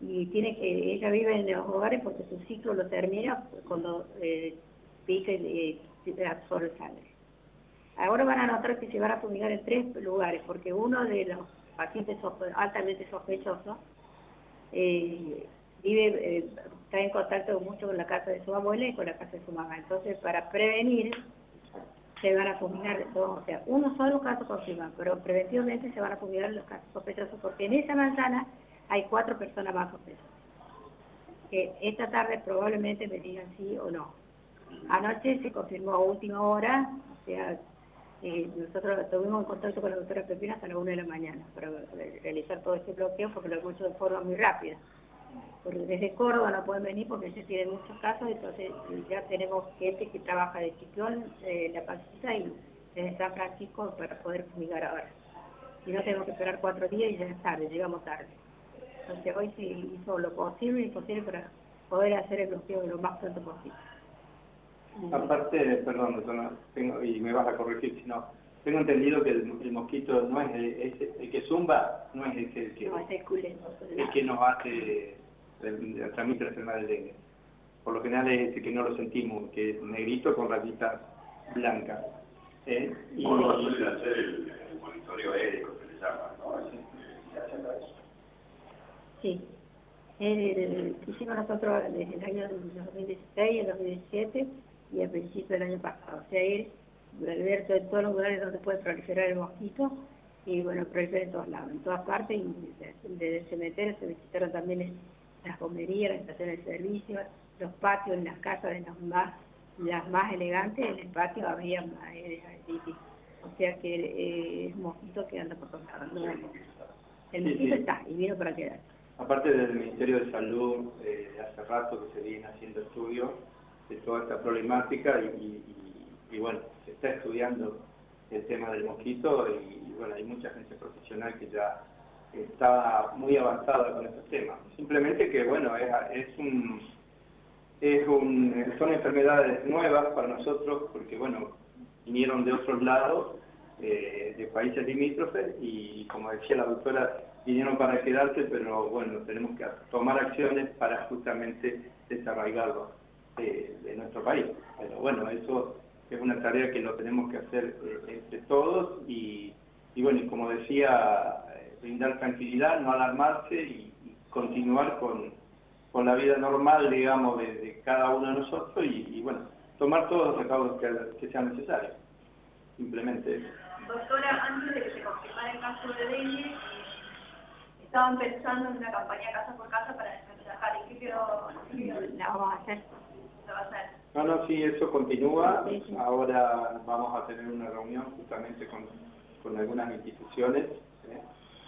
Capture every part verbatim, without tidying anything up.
y tiene que ella vive en los hogares porque su ciclo lo termina cuando eh, pica y eh, absorbe sangre. Ahora van a notar que se van a fumigar en tres lugares, porque uno de los pacientes altamente sospechosos eh, vive, eh, está en contacto mucho con la casa de su abuela y con la casa de su mamá. Entonces, para prevenir, se van a fumigar dos, o sea, uno solo caso confirmado, pero preventivamente se van a fumigar los casos sospechosos, porque en esa manzana hay cuatro personas más sospechosas, que esta tarde probablemente me digan sí o no. Anoche se confirmó a última hora, o sea, eh, nosotros tuvimos contacto con la doctora Pepina hasta las una de la mañana para realizar todo este bloqueo, porque lo hemos hecho de forma muy rápida. Porque desde Córdoba no pueden venir porque se tienen muchos casos, entonces ya tenemos gente que trabaja de Chipión, eh, La Pancita y desde San Francisco para poder fumigar ahora. Y no tenemos que esperar cuatro días y ya es tarde, llegamos tarde. Entonces hoy se hizo lo posible y imposible para poder hacer el bloqueo lo más pronto posible. Aparte, perdón, doctora, tengo, y me vas a corregir si no, tengo entendido que el, el mosquito no es el, es el que zumba, no es el que, el que, no, es el culento, el que nos hace, transmite la enfermedad del dengue. Por lo general es ese que no lo sentimos, que es negrito con rayitas blancas. ¿eh? Y ¿Cómo suelen hacer el, el monitoreo aéreo, que se llama, ¿no? Sí. Eh, hicimos nosotros desde el año dos mil dieciséis, el dos mil diecisiete y al principio del año pasado. O sea, ir ver en todos los lugares donde puede proliferar el mosquito y bueno, prolifera en todos lados, en todas partes, y desde el cementerio se visitaron también las bomberías, las estaciones de servicio, los patios en las casas de las más, las más elegantes, en el patio había Aedes aegypti. O sea que eh, es un mosquito que anda por todos lados. ¿No? El mosquito sí, sí. está y vino para quedar. Aparte del Ministerio de Salud, eh, hace rato que se viene haciendo estudios de toda esta problemática y, y, y bueno, se está estudiando el tema del mosquito y, y bueno, hay mucha gente profesional que ya está muy avanzada con estos temas. Simplemente que bueno, es, es un, es un, son enfermedades nuevas para nosotros porque bueno, vinieron de otros lados, eh, de países limítrofes y como decía la doctora, vinieron para quedarse, pero bueno, tenemos que tomar acciones para justamente desarraigarlos de, de nuestro país. Pero bueno, eso es una tarea que lo tenemos que hacer eh, entre todos y, y bueno, y como decía, eh, brindar tranquilidad, no alarmarse y, y continuar con, con la vida normal, digamos, de, de cada uno de nosotros y, y bueno, tomar todos los recaudos que, que sean necesarios. Simplemente eso. Doctora, antes de que se confirmara el caso de dengue, estaban pensando en una campaña casa por casa para descansar. ¿En qué quedó? La vamos a hacer. ¿La va a hacer? No, no, sí, eso continúa. Sí, sí. Ahora vamos a tener una reunión justamente con, con algunas instituciones ¿eh?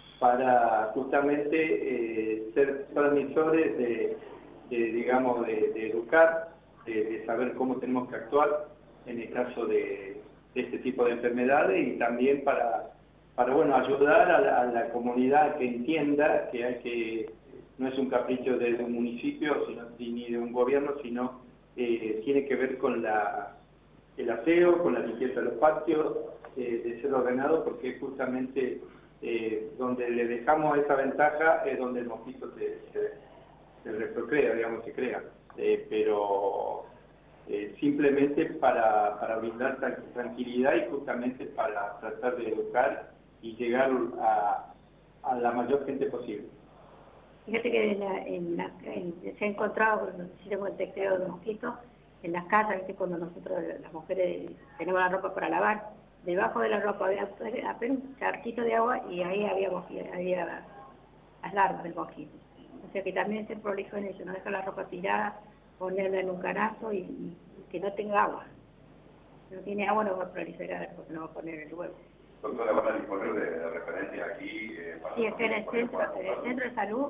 para justamente eh, ser transmisores de, de digamos, de, de educar, de, de saber cómo tenemos que actuar en el caso de, de este tipo de enfermedades y también para para bueno, ayudar a la, a la comunidad que entienda que hay que no es un capricho de un municipio sino, ni de un gobierno, sino eh, tiene que ver con la, el aseo, con la limpieza de los patios, eh, de ser ordenado, porque es justamente eh, donde le dejamos esa ventaja es donde el mosquito se, se, se reprocrea, digamos, se crea. Eh, pero eh, simplemente para, para brindar tranquilidad y justamente para tratar de educar y llegar a, a la mayor gente posible. Fíjate que en la, en la, en, se ha encontrado, cuando hicimos el testeo de mosquitos, en las casas, ¿viste? Cuando nosotros, las mujeres, tenemos la ropa para lavar, debajo de la ropa había apenas un charquito de agua y ahí había, había las larvas del mosquito. O sea que también se prolijo en eso, no dejar la ropa tirada, ponerla en un canasto y, y que no tenga agua. Si no tiene agua no va a proliferar porque no va a poner el huevo. Doctora, ¿van a disponer de, de referencia aquí? Eh, para sí, es que en el centro, en el centro de salud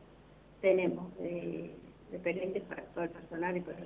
tenemos eh, referentes para todo el personal y para,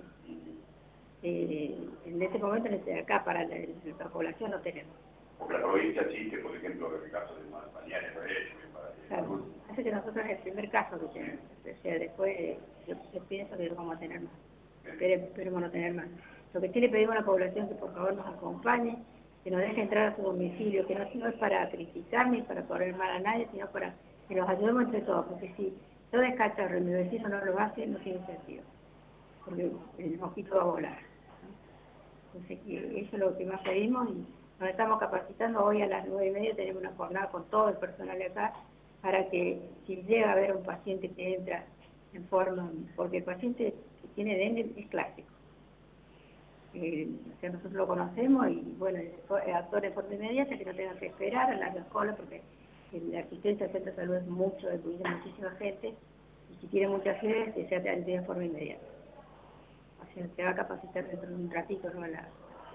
eh, en este momento, acá para la, la población no tenemos. Porque la provincia existe, por ejemplo, en el caso de Mañana es derecho. Claro, hace que nosotros es el primer caso que tenemos, o sea, después eh, yo, yo pienso que lo vamos a tener más, Espere, esperemos no tener más. Lo que sí le pedimos a la población que por favor nos acompañe, que nos deje entrar a su domicilio, que no, no es para criticar ni para poner mal a nadie, sino para que nos ayudemos entre todos, porque si todo es cachorro y mi vecino no lo hace, no tiene sentido, porque el mosquito va a volar. Entonces, eso es lo que más pedimos y nos estamos capacitando. Hoy a las nueve y media tenemos una jornada con todo el personal de acá para que si llega a haber un paciente que entra en forma, porque el paciente que tiene dengue es clásico. Eh, o sea, nosotros lo conocemos y bueno, actúa de forma inmediata, que no tenga que esperar a la cola, porque la asistencia al centro de salud es mucho, de muchísima gente, y si tiene mucha gente, que se atiende de forma inmediata. O sea, se va a capacitar dentro de un ratito, ¿no? La...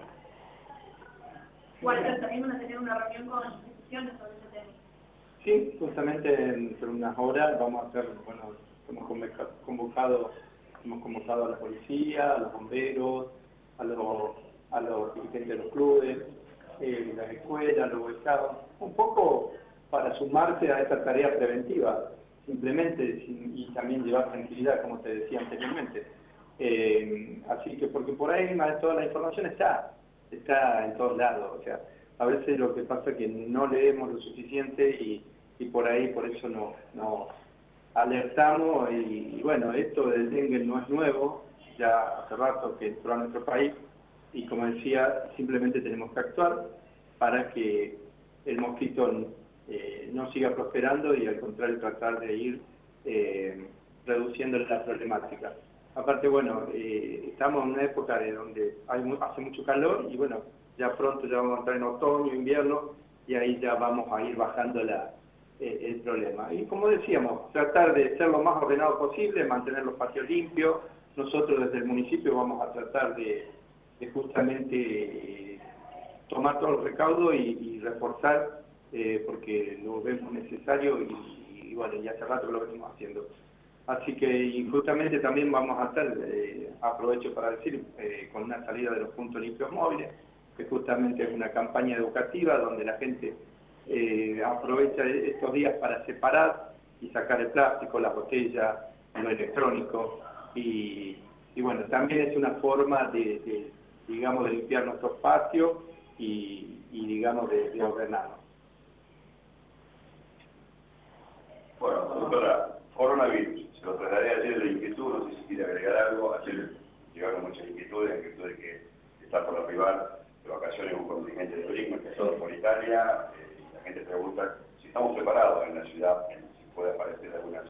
Walter, también van a tener una reunión con instituciones sobre ese tema. Sí, justamente en unas horas vamos a hacer, bueno, hemos convocado, hemos convocado a la policía, a los bomberos, a los, a los dirigentes de los clubes, eh, las escuelas, los estados, un poco para sumarse a esta tarea preventiva, simplemente, y también llevar tranquilidad, como te decía anteriormente. Eh, así que, porque por ahí más de toda la información está, está en todos lados, o sea, a veces lo que pasa es que no leemos lo suficiente y, y por ahí, por eso nos no alertamos y, y bueno, esto del dengue no es nuevo, ya hace rato que entró a nuestro país y como decía, simplemente tenemos que actuar para que el mosquito eh, no siga prosperando y al contrario tratar de ir eh, reduciendo la problemática. Aparte, bueno, eh, estamos en una época de donde hay, hace mucho calor y bueno, ya pronto ya vamos a entrar en otoño, invierno y ahí ya vamos a ir bajando la, eh, el problema. Y como decíamos, tratar de ser lo más ordenado posible, mantener los patios limpios. Nosotros desde el municipio vamos a tratar de, de justamente eh, tomar todos los recaudos y, y reforzar, eh, porque lo vemos necesario y, y bueno, ya hace rato que lo venimos haciendo. Así que y justamente también vamos a estar, eh, aprovecho para decir, eh, con una salida de los puntos limpios móviles, que justamente es una campaña educativa donde la gente eh, aprovecha estos días para separar y sacar el plástico, las botellas, lo electrónico. Y, y bueno, también es una forma de, de digamos, de limpiar nuestros patios y, y digamos, de, de ordenarnos. Bueno, doctora, coronavirus, se lo trasladé ayer la inquietud, no sé si quiere agregar algo, ayer llegaron muchas inquietudes en virtud de que está por arribar de vacaciones un contingente de turismo empezado por Italia, eh, y la gente pregunta si estamos preparados en la ciudad, en